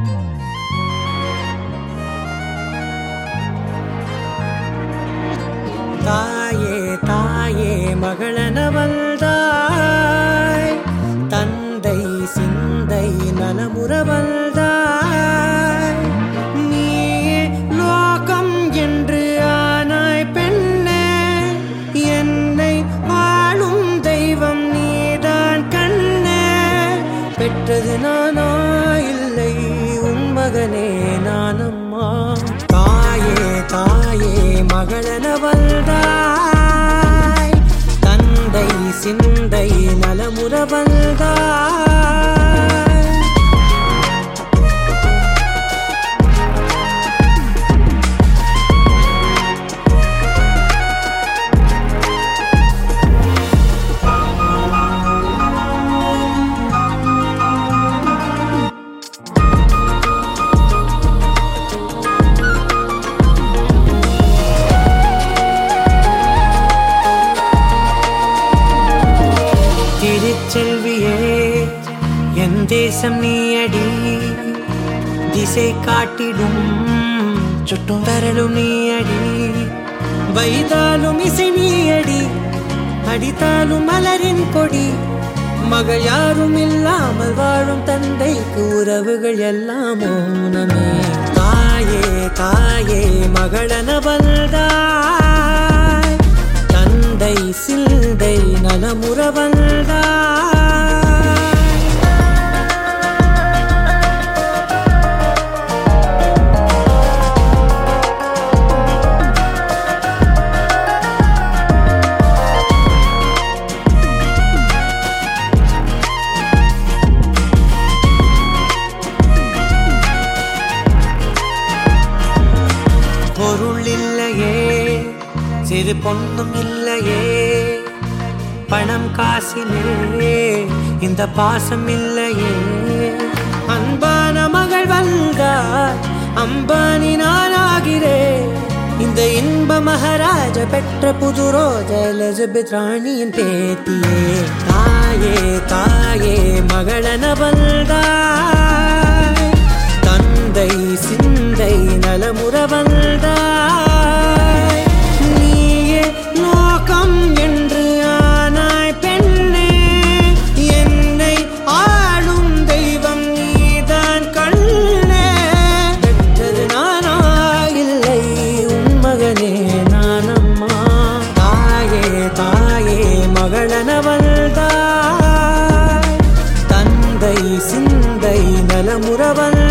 தாயே தாயே மகளனவள்தாய், தந்தை சிந்தை நலமுறவள்தாய். நீயே லோகம் என்று ஆனாய் பெண்ணே, என்னை வாழும் தெய்வம் நீதான் கண்ணே. பெற்றது நானா இல்லை உன் மகனே நானம்மா. தாயே தாயே மகளனவள்தாய், தந்தை சிந்தை நலமுறவள்தாய். திருச்செல்வியே என் தேசம் நீயடி, திசை காட்டிடும் சுட்டும் வரலும் நீயடி. வைதாலும் இசை நீயடி, அடித்தாலும் மலரின் கொடி. மகள் யாரும் இல்லாமல் வாழும் தந்தைக்கு உறவுகள் எல்லாம் மௌனமே. தாயே தாயே மகளனவள்தாய், தந்தை சிந்தை நலமுறவள்தாய். பொருள் இல்லையே, சிறு பொண்ணும் இல்லையே, பணம் காசிலே இந்த பாசம் இல்லையே. அன்பான மகள் வந்தார், அம்பானி நானாகிறேன். இந்த இன்ப மகாராஜ பெற்ற புது ரோஜா எலிசபெத் ராணியின் பேத்தியே. தாயே தாயே மகளனவள்தாய், தந்தை சிந்தை நலமுறவள்தாய். நீயே லோகம் என்று ஆனாய் பெண்ணே, என்னை ஆளும் தெய்வம் நீதான் கண்ணே. பெற்றது நானா இல்லை உன் மகனே நானம்மா. தாயே தாயே மகளனவள்தாய், தந்தை சிந்தை நலமுறவள்